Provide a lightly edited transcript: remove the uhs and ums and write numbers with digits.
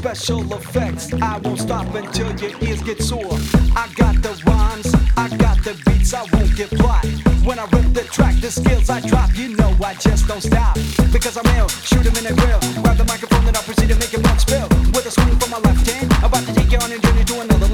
special effects. I won't stop until your ears get sore. I got the rhymes, I got the beats, I won't get blocked. When I rip the track, the skills I drop, you know I just don't stop. Because I'm ill, shoot 'em in the grill. Grab the microphone and I proceed to make it blood spill. With a swing from my left hand, about to take you on a journey to another